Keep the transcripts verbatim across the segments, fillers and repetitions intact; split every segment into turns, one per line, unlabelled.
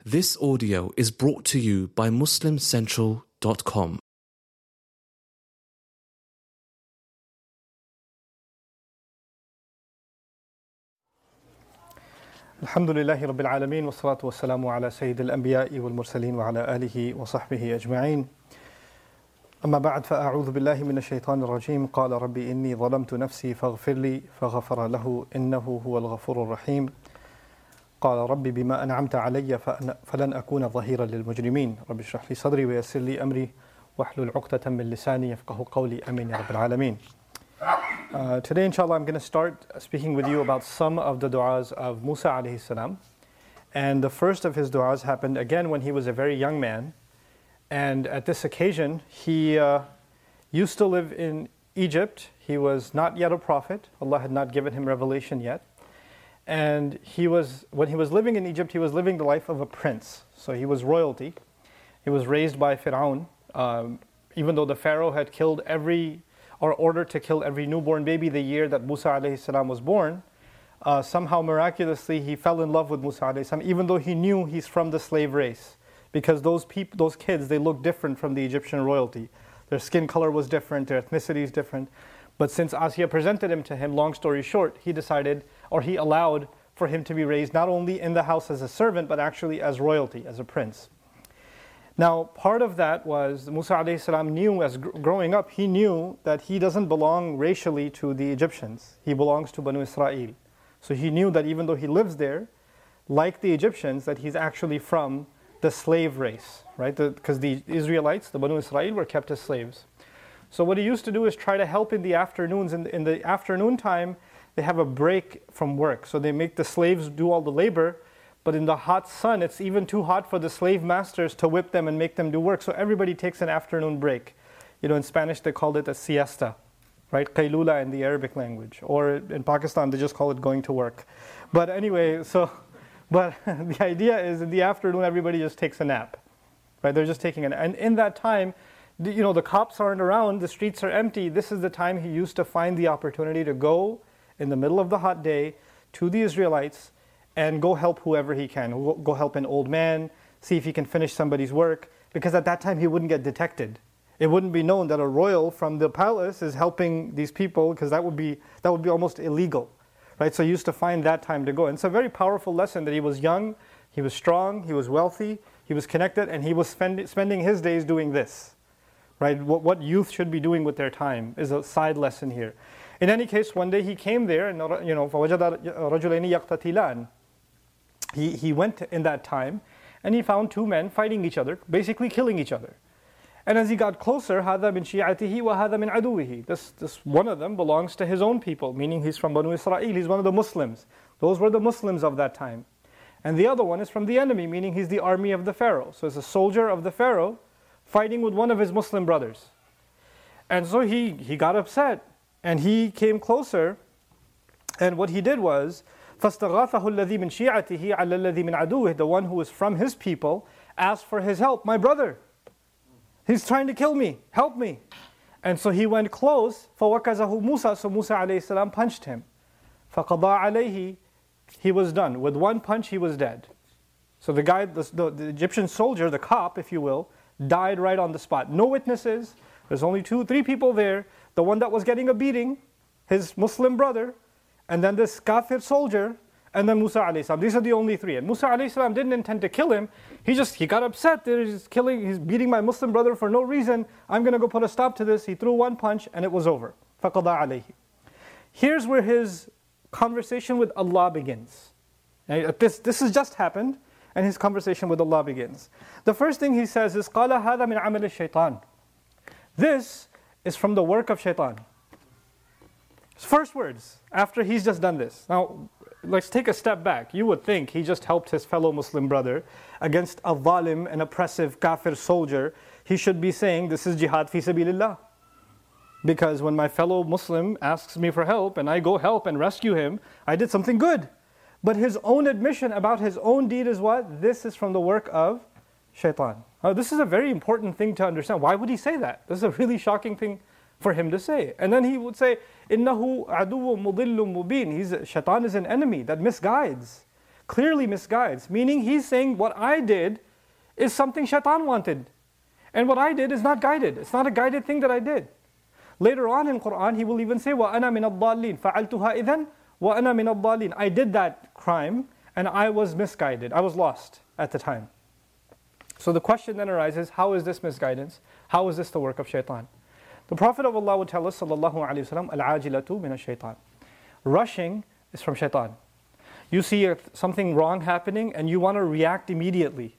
This audio is brought to you by muslim central dot com.
الحمد لله رب العالمين والصلاة والسلام على سيد الأنبياء والمرسلين وعلى آله وصحبه أجمعين. أما بعد فأعوذ بالله من الشيطان الرجيم. قال ربي إني ظلمت نفسي فاغفر لي فغفر له إنه هو الغفور الرحيم. قال ربي بما أنعمت علي فلن أكون ظهيرا للمجرمين. رب اشرح لي صدري ويسر لي أمري واحلل عقدة من لساني يفقهوا قولي آمين يا رب العالمين. Uh, today, inshallah, I'm going to start speaking with you about some of the du'as of Musa alayhi salam. And the first of his du'as happened again when he was a very young man. And at this occasion, he uh, used to live in Egypt. He was not yet a prophet. Allah had not given him revelation yet. And he was, when he was living in Egypt, he was living the life of a prince. So he was royalty. He was raised by Fir'aun. Um, even though the Pharaoh had killed every or ordered to kill every newborn baby the year that Musa alayhi salam was born, uh, somehow miraculously he fell in love with Musa alayhi salam, even though he knew he's from the slave race, because those people, those kids, they looked different from the Egyptian royalty. Their skin color was different, their ethnicity is different. But since Asiyah presented him to him, long story short, he decided, or he allowed for him to be raised not only in the house as a servant, but actually as royalty, as a prince. Now, part of that was Musa alayhi salam knew, as gr- growing up, he knew that he doesn't belong racially to the Egyptians. He belongs to Banu Israel. So he knew that even though he lives there, like the Egyptians, that he's actually from the slave race, right? Because the, the Israelites, the Banu Israel, were kept as slaves. So what he used to do is try to help in the afternoons. In, in the afternoon time, they have a break from work. So they make the slaves do all the labor. But in the hot sun, it's even too hot for the slave masters to whip them and make them do work. So everybody takes an afternoon break. You know, in Spanish they called it a siesta, right? Qaylula in the Arabic language. Or in Pakistan they just call it going to work. But anyway, so, but the idea is in the afternoon everybody just takes a nap, right? They're just taking an, and in that time, you know, the cops aren't around, the streets are empty. This is the time he used to find the opportunity to go in the middle of the hot day to the Israelites and go help whoever he can. Go help an old man, see if he can finish somebody's work, because at that time he wouldn't get detected. It wouldn't be known that a royal from the palace is helping these people, because that would be that would be almost illegal, right? So he used to find that time to go. And it's a very powerful lesson that he was young, he was strong, he was wealthy, he was connected, and he was spend, spending his days doing this, right? What, what youth should be doing with their time is a side lesson here. In any case, one day he came there, and you know, فَوَجَدَ رَجُلَيْنِ يَقْتَتِلَانِ. He, he went in that time and he found two men fighting each other, basically killing each other. And as he got closer, هَذَا مِنْ شِيعَتِهِ وَهَذَا مِنْ عَدُوِهِ. This, this one of them belongs to his own people, meaning he's from Banu Israel, he's one of the Muslims. Those were the Muslims of that time. And the other one is from the enemy, meaning he's the army of the Pharaoh. So it's a soldier of the Pharaoh fighting with one of his Muslim brothers. And so he, he got upset and he came closer, and what he did was, فَاسْتَغَاثَهُ الَّذِي مِنْ شِيعَتِهِ عَلَى الَّذِي مِنْ عَدُوِهِ. The one who is from his people asked for his help. My brother, he's trying to kill me, help me. And so he went close, فَوَكَزَهُ Musa. So Musa alayhi salam punched him. فَقَضَى عَلَيْهِ. He was done. With one punch he was dead. So the guy, the, the, the Egyptian soldier, the cop if you will, died right on the spot. No witnesses, there's only two, three people there. The one that was getting a beating, his Muslim brother, and then this kafir soldier, and then Musa alayhi salam. These are the only three. And Musa alayhi salam didn't intend to kill him. He just, he got upset that he's killing, he's beating my Muslim brother for no reason. I'm going to go put a stop to this. He threw one punch and it was over. فَقَضَى عَلَيْهِ. Here's where his conversation with Allah begins. This, this has just happened, and his conversation with Allah begins. The first thing he says is, قَالَ هَذَا مِنْ عَمَلِ الشَّيْطَانِ. This is from the work of shaitan. First words, after he's just done this. Now, let's take a step back. You would think he just helped his fellow Muslim brother against a zalim, an oppressive kafir soldier. He should be saying, this is jihad fi sabilillah. Because when my fellow Muslim asks me for help and I go help and rescue him, I did something good. But his own admission about his own deed is what? This is from the work of shaitan. Now, this is a very important thing to understand. Why would he say that? This is a really shocking thing for him to say. And then he would say, إِنَّهُ عَدُوٌ مُضِلٌّ مُبِينٌ. He's, shaitan is an enemy that misguides. clearly misguides. Meaning he's saying what I did is something shaitan wanted. And what I did is not guided. It's not a guided thing that I did. Later on in Quran, he will even say, وَأَنَا مِنَ الضَّالِّينَ فَعَلْتُهَا إِذَنْ وَأَنَا مِنَ الضَّالِّينَ I did that crime and I was misguided. I was lost at the time. So the question then arises, how is this misguidance? How is this the work of shaitan? The Prophet of Allah would tell us, sallallahu alayhi wa sallam, al-ajilatu min ash-shaytan. Rushing is from shaitan. You see something wrong happening and you want to react immediately.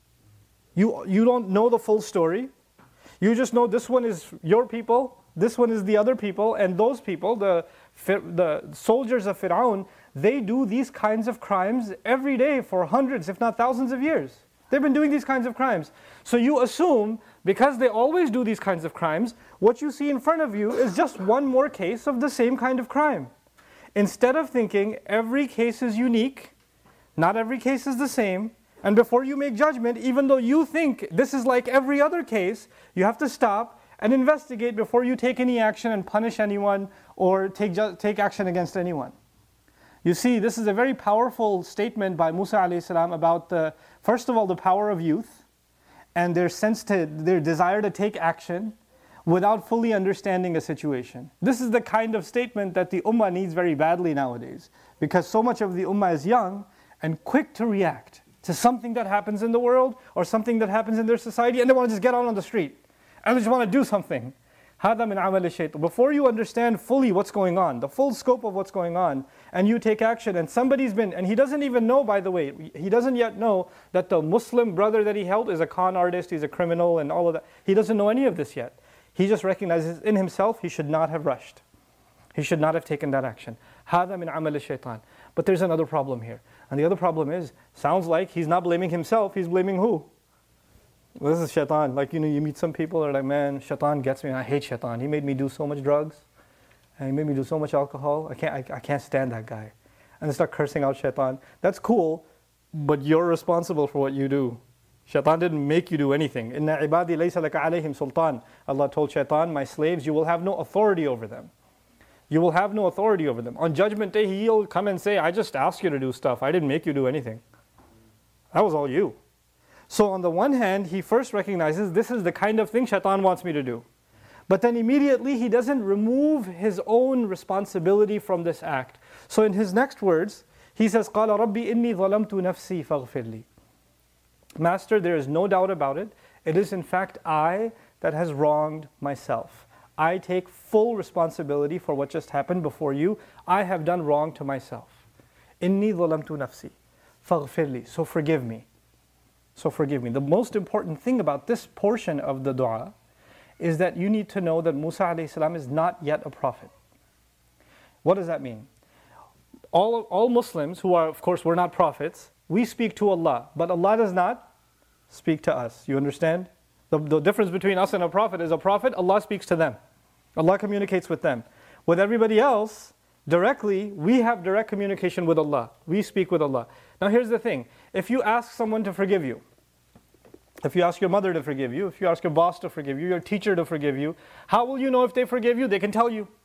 You, you don't know the full story. You just know this one is your people, this one is the other people, and those people, the, the soldiers of Fir'aun, they do these kinds of crimes every day for hundreds, if not thousands of years. They've been doing these kinds of crimes. So you assume, because they always do these kinds of crimes, what you see in front of you is just one more case of the same kind of crime. Instead of thinking every case is unique, not every case is the same, and before you make judgment, even though you think this is like every other case, you have to stop and investigate before you take any action and punish anyone or take, ju- take action against anyone. You see, this is a very powerful statement by Musa alayhi salam about, the, first of all, the power of youth and their sense to, their desire to take action without fully understanding a situation. This is the kind of statement that the ummah needs very badly nowadays, because so much of the ummah is young and quick to react to something that happens in the world or something that happens in their society, and they want to just get out on the street and they just want to do something. هذا من عمل الشيطان. Before you understand fully what's going on, the full scope of what's going on, and you take action, and somebody's been, and he doesn't even know, by the way, he doesn't yet know that the Muslim brother that he helped is a con artist, he's a criminal and all of that. He doesn't know any of this yet. He just recognizes in himself he should not have rushed. He should not have taken that action. هذا من عمل الشيطان. But there's another problem here. And the other problem is, sounds like he's not blaming himself, he's blaming who? Well, this is shaitan. Like, you know, you meet some people that are like, man, shaitan gets me. I hate shaitan. He made me do so much drugs. And he made me do so much alcohol. I can't, I, I can't stand that guy. And they start cursing out shaitan. That's cool, but you're responsible for what you do. Shaitan didn't make you do anything. Inna ibadi laysa laka alayhim sultan. Allah told shaitan, my slaves, you will have no authority over them. You will have no authority over them. On Judgment Day, he'll come and say, I just asked you to do stuff. I didn't make you do anything. That was all you. So on the one hand, he first recognizes this is the kind of thing shaitan wants me to do. But then immediately he doesn't remove his own responsibility from this act. So in his next words, he says, قَالَ رَبِّي إِنِّي ظَلَمْتُ نَفْسِي فَاغْفِرْ لِي. Master, there is no doubt about it. It is in fact I that has wronged myself. I take full responsibility for what just happened before you. I have done wrong to myself. إِنِّي ظَلَمْتُ نَفْسِي فَاغْفِرْ لِي. So forgive me. So forgive me. The most important thing about this portion of the dua is that you need to know that Musa alayhi salam is not yet a prophet. What does that mean? All, all Muslims who are, of course, we're not prophets, we speak to Allah, but Allah does not speak to us. You understand? The, the difference between us and a prophet is a prophet, Allah speaks to them. Allah communicates with them. With everybody else, directly, we have direct communication with Allah. We speak with Allah. Now here's the thing. If you ask someone to forgive you, if you ask your mother to forgive you, if you ask your boss to forgive you, your teacher to forgive you, how will you know if they forgive you? They can tell you.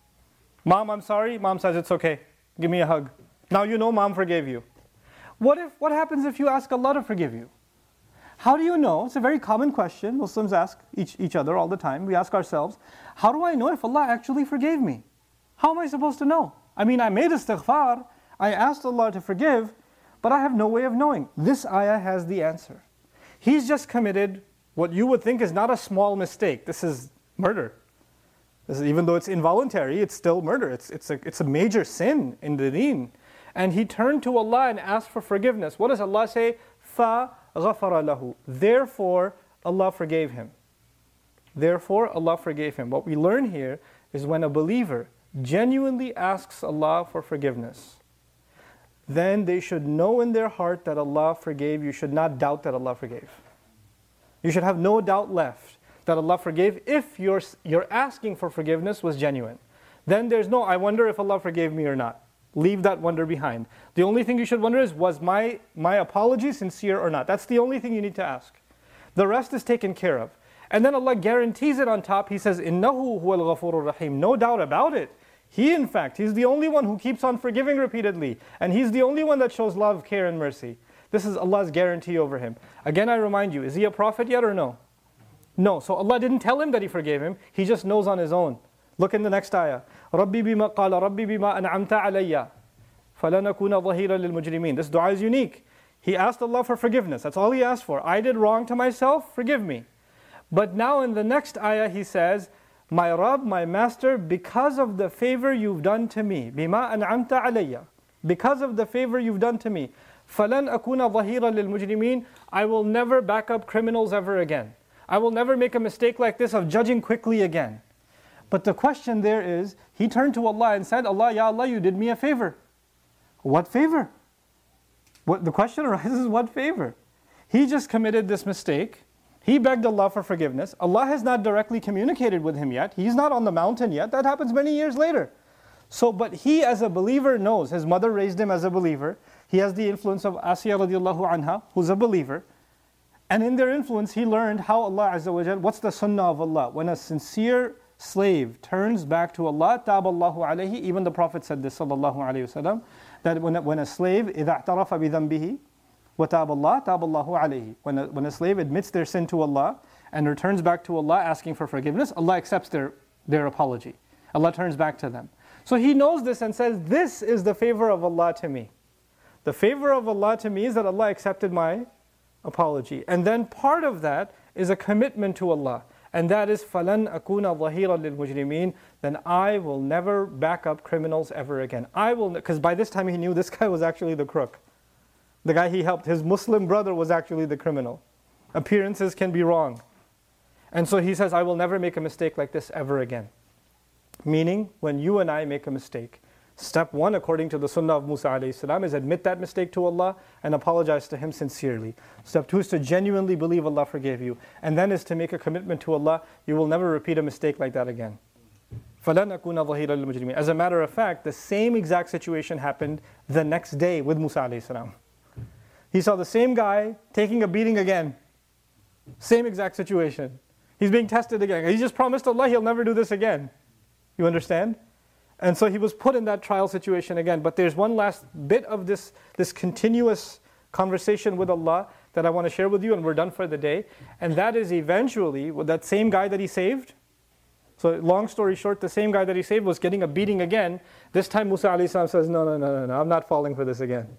Mom, I'm sorry. Mom says it's okay. Give me a hug. Now you know Mom forgave you. What if? What happens if you ask Allah to forgive you? How do you know? It's a very common question. Muslims ask each, each other all the time. We ask ourselves, how do I know if Allah actually forgave me? How am I supposed to know? I mean, I made istighfar. I asked Allah to forgive, but I have no way of knowing. This ayah has the answer. He's just committed what you would think is not a small mistake. This is murder. This is, even though it's involuntary, it's still murder. It's, it's, a, it's a major sin in the deen. And he turned to Allah and asked for forgiveness. What does Allah say? فَغَفَرَ لَهُ. Therefore, Allah forgave him. Therefore, Allah forgave him. What we learn here is when a believer genuinely asks Allah for forgiveness, then they should know in their heart that Allah forgave. You should not doubt that Allah forgave. You should have no doubt left that Allah forgave if your, your asking for forgiveness was genuine. Then there's no, I wonder if Allah forgave me or not. Leave that wonder behind. The only thing you should wonder is, was my, my apology sincere or not? That's the only thing you need to ask. The rest is taken care of. And then Allah guarantees it on top. He says, إِنَّهُ هُوَ الْغَفُورُ الرَّحِيمُ. No doubt about it. He, in fact, he's the only one who keeps on forgiving repeatedly. And he's the only one that shows love, care, and mercy. This is Allah's guarantee over him. Again, I remind you, is he a prophet yet or no? No. So Allah didn't tell him that he forgave him. He just knows on his own. Look in the next ayah. رَبِّ بِمَا قَالَ رَبِّ بِمَا أَنْعَمْتَ عَلَيَّ فَلَنْ أَكُونَ ظَهِيرًا لِلْمُجْرِمِينَ. This dua is unique. He asked Allah for forgiveness. That's all he asked for. I did wrong to myself, forgive me. But now in the next ayah he says, my Rabb, my Master, because of the favor you've done to me, بِمَا أَنْعَمْتَ عَلَيَّ, because of the favor you've done to me, فَلَنْ أَكُونَ ظَهِيرًا لِلْمُجْرِمِينَ, I will never back up criminals ever again. I will never make a mistake like this of judging quickly again. But the question there is, he turned to Allah and said, Allah, Ya Allah, you did me a favor. What favor? What, the question arises, what favor? He just committed this mistake. He begged Allah for forgiveness. Allah has not directly communicated with him yet. He's not on the mountain yet. That happens many years later. So, but he as a believer knows, his mother raised him as a believer. He has the influence of Asiyah radiallahu anha, who's a believer. And in their influence, he learned how Allah Azza wa Jal, what's the sunnah of Allah? When a sincere slave turns back to Allah, تَابَ اللَّهُ عَلَيْهِ, even the Prophet said this, sallallahu alayhi wasallam, that when a, when a slave, إِذَا اعْتَرَفَ بِذَنْبِهِ وَتَابَ اللَّهُ تَابَ اللَّهُ عَلَيْهِ. When a, when a slave admits their sin to Allah and returns back to Allah asking for forgiveness, Allah accepts their, their apology. Allah turns back to them. So he knows this and says, this is the favor of Allah to me. The favor of Allah to me is that Allah accepted my apology. And then part of that is a commitment to Allah. And that is, فَلَنْ أَكُونَ ظَهِيرًا لِلْمُجْرِمِينَ, then I will never back up criminals ever again. I will, because by this time he knew this guy was actually the crook. The guy he helped, his Muslim brother was actually the criminal. Appearances can be wrong. And so he says, I will never make a mistake like this ever again. Meaning, when you and I make a mistake, step one, according to the sunnah of Musa alayhi salam, is admit that mistake to Allah and apologize to Him sincerely. Step two is to genuinely believe Allah forgave you. And then is to make a commitment to Allah, you will never repeat a mistake like that again. فَلَنْ أَكُونَ ظَهِيرًا لِلْمُجْرِمِينَ. As a matter of fact, the same exact situation happened the next day with Musa alayhi salam. He saw the same guy taking a beating again. Same exact situation. He's being tested again. He just promised Allah he'll never do this again. You understand? And so he was put in that trial situation again. But there's one last bit of this, this continuous conversation with Allah that I want to share with you, and we're done for the day. And that is eventually, with that same guy that he saved. So long story short, the same guy that he saved was getting a beating again. This time Musa alayhi salam says, no, no, no, no, no, I'm not falling for this again.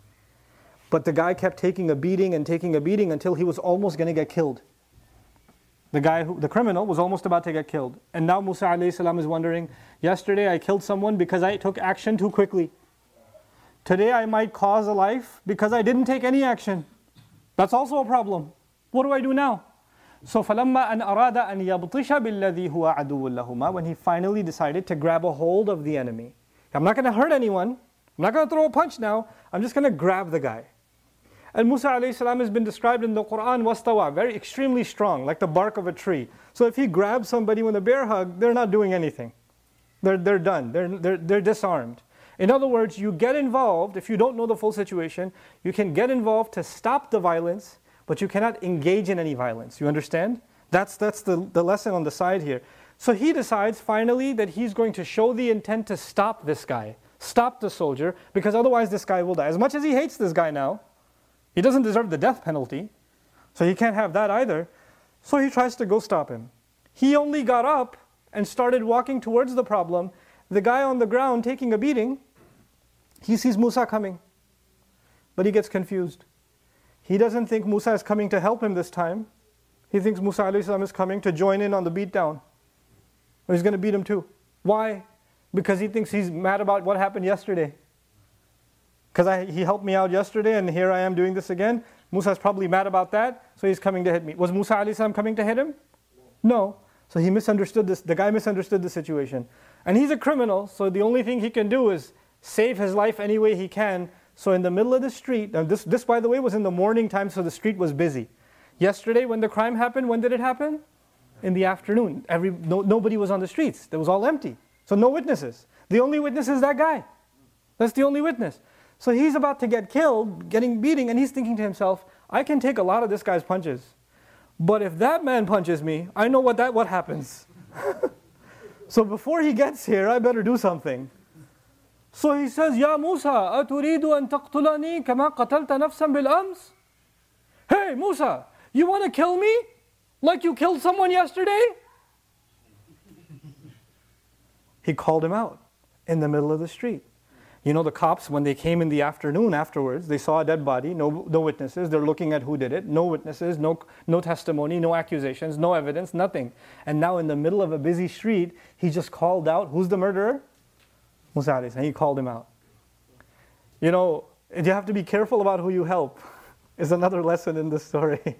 But the guy kept taking a beating and taking a beating until he was almost going to get killed. The guy, who, the criminal, was almost about to get killed. And now Musa alayhi salam is wondering, yesterday I killed someone because I took action too quickly. Today I might cause a life because I didn't take any action. That's also a problem. What do I do now? So فَلَمَّا أَنْ أَرَادَ أَنْ يَبْطِشَ بِالَّذِي هُوَ عَدُوٌّ لَهُمَا, when he finally decided to grab a hold of the enemy. I'm not going to hurt anyone. I'm not going to throw a punch now. I'm just going to grab the guy. And Musa alayhi salam has been described in the Quran, wastawa, very extremely strong, like the bark of a tree. So if he grabs somebody with a bear hug, they're not doing anything. They're, they're done. They're, they're, they're disarmed. In other words, you get involved, if you don't know the full situation, you can get involved to stop the violence, but you cannot engage in any violence. You understand? That's, that's the, the lesson on the side here. So he decides finally that he's going to show the intent to stop this guy, stop the soldier, because otherwise this guy will die. As much as he hates this guy now, he doesn't deserve the death penalty, so he can't have that either. So he tries to go stop him. He only got up and started walking towards the problem. The guy on the ground taking a beating, he sees Musa coming, but he gets confused. He doesn't think Musa is coming to help him this time. He thinks Musa alayhi salam is coming to join in on the beatdown. Or he's going to beat him too. Why? Because he thinks he's mad about what happened yesterday. Because he helped me out yesterday and here I am doing this again. Musa's probably mad about that, so he's coming to hit me. Was Musa alayhi salam coming to hit him? No. So he misunderstood this. The guy misunderstood the situation. And he's a criminal, so the only thing he can do is save his life any way he can. So in the middle of the street, and this, this by the way was in the morning time, so the street was busy. Yesterday when the crime happened, when did it happen? In the afternoon. Every, no, nobody was on the streets. It was all empty. So no witnesses. The only witness is that guy. That's the only witness. So he's about to get killed, getting beating, and he's thinking to himself, I can take a lot of this guy's punches. But if that man punches me, I know what that what happens. So before he gets here, I better do something. So he says, Ya Musa, أتريد أن تقتلني كما قتلت نفسا بالأمس? Hey Musa, you want to kill me like you killed someone yesterday? He called him out in the middle of the street. You know, the cops, when they came in the afternoon afterwards, they saw a dead body, no, no witnesses. They're looking at who did it. No witnesses, no, no testimony, no accusations, no evidence, nothing. And now in the middle of a busy street, he just called out, who's the murderer? Musa alayhi salam. He called him out. You know, you have to be careful about who you help, is another lesson in this story.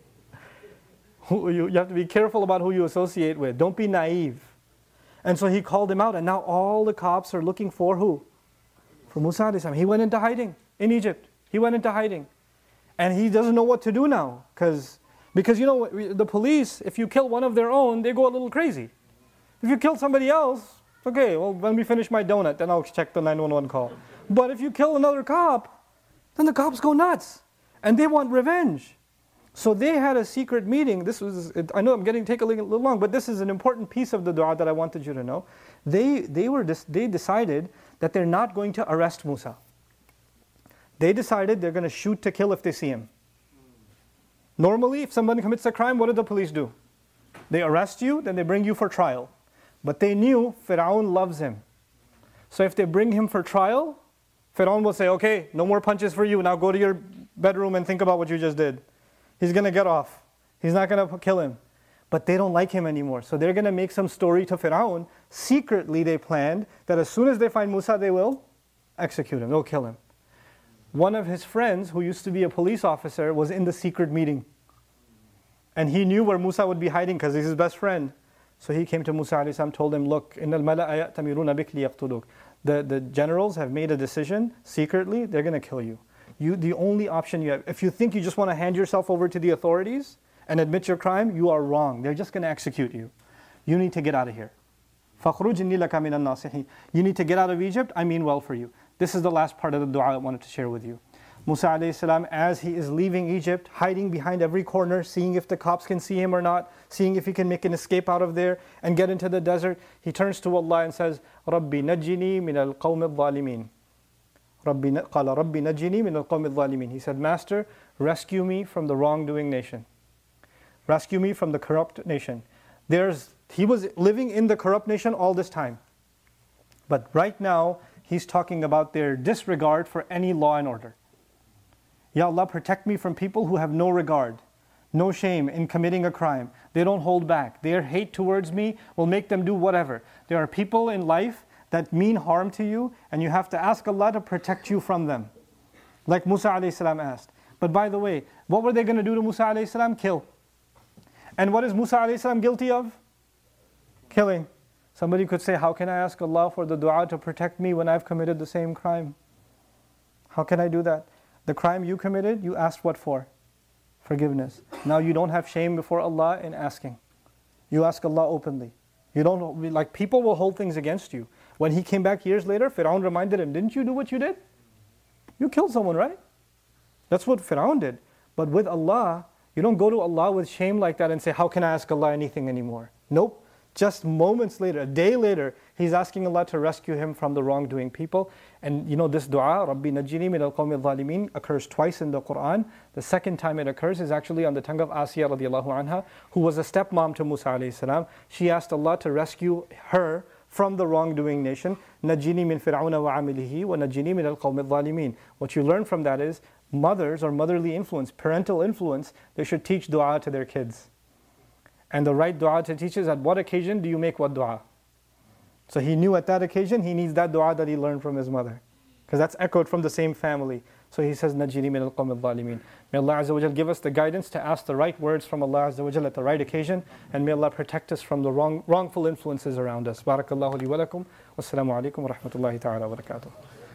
Who you, you have to be careful about who you associate with. Don't be naive. And so he called him out, and now all the cops are looking for who? For Musa alayhi salam. He went into hiding in Egypt. He went into hiding. And he doesn't know what to do now. Because, because you know, the police, if you kill one of their own, they go a little crazy. If you kill somebody else, okay, well, when we finish my donut, then I'll check the nine one one call. But if you kill another cop, then the cops go nuts. And they want revenge. So they had a secret meeting. This was, I know I'm getting take a little long, but this is an important piece of the dua that I wanted you to know. They, they, were, they decided that they're not going to arrest Musa. They decided they're going to shoot to kill if they see him. Normally, if somebody commits a crime, what do the police do? They arrest you, then they bring you for trial. But they knew Fir'aun loves him. So if they bring him for trial, Fir'aun will say, okay, no more punches for you. Now go to your bedroom and think about what you just did. He's going to get off. He's not going to kill him. But they don't like him anymore. So they're going to make some story to Fir'aun. Secretly they planned that as soon as they find Musa, they will execute him. They'll kill him. One of his friends, who used to be a police officer, was in the secret meeting. And he knew where Musa would be hiding because he's his best friend. So he came to Musa alayhi salam, told him, look, إِنَّ الْمَلَأَ يَأْتَمِرُونَ بِكْ لِيَقْتُلُوكَ. The, the generals have made a decision, secretly, they're going to kill you. You, the only option you have, if you think you just want to hand yourself over to the authorities and admit your crime, you are wrong. They're just going to execute you. You need to get out of here. فَخْرُجْ إِنِّي لَكَ مِنَ النَّاصِحِينَ. You need to get out of Egypt. I mean well for you. This is the last part of the dua I wanted to share with you. Musa alayhi salam, as he is leaving Egypt, hiding behind every corner, seeing if the cops can see him or not, seeing if he can make an escape out of there and get into the desert, he turns to Allah and says, رَبِّ نَجِّنِي مِنَ الْقَوْمِ الظَّالِمِينَ. قَالَ رَبِّ نَجِّنِي مِنَ الْقَوْمِ الظَّالِمِينَ. He said, Master, rescue me from the wrongdoing nation. Rescue me from the corrupt nation. There's, he was living in the corrupt nation all this time. But right now, he's talking about their disregard for any law and order. Ya Allah, protect me from people who have no regard, no shame in committing a crime. They don't hold back. Their hate towards me will make them do whatever. There are people in life that mean harm to you, and you have to ask Allah to protect you from them. Like Musa alayhi salam asked. But by the way, what were they going to do to Musa alayhi salam? Kill. And what is Musa alayhi salam guilty of? Killing. Somebody could say, how can I ask Allah for the dua to protect me when I've committed the same crime? How can I do that? The crime you committed, you asked what for? Forgiveness. Now you don't have shame before Allah in asking. You ask Allah openly. You don't, like people will hold things against you. When he came back years later, Fir'aun reminded him, didn't you do what you did? You killed someone, right? That's what Fir'aun did. But with Allah, you don't go to Allah with shame like that and say, how can I ask Allah anything anymore? Nope. Just moments later, a day later, he's asking Allah to rescue him from the wrongdoing people. And you know this dua, Rabbi Najini min al-qawmi al-zalimin, occurs twice in the Quran. The second time it occurs is actually on the tongue of Asiyah radiallahu anha, who was a stepmom to Musa alayhi salam. She asked Allah to rescue her from the wrongdoing nation. Najini min fir'auna wa amilihi wa najini min al-qawmi al-zalimin. What you learn from that is mothers or motherly influence, parental influence, they should teach dua to their kids. And the right dua to teach is at what occasion do you make what dua? So he knew at that occasion he needs that dua that he learned from his mother. Because that's echoed from the same family. So he says, Najini min al-qawmi al-zalimin. May Allah Azza wa Jal give us the guidance to ask the right words from Allah Azza wa Jal at the right occasion. And may Allah protect us from the wrong, wrongful influences around us. Barakallahu li wa lakum. Wassalamu alaikum wa rahmatullahi ta'ala wa barakatuh.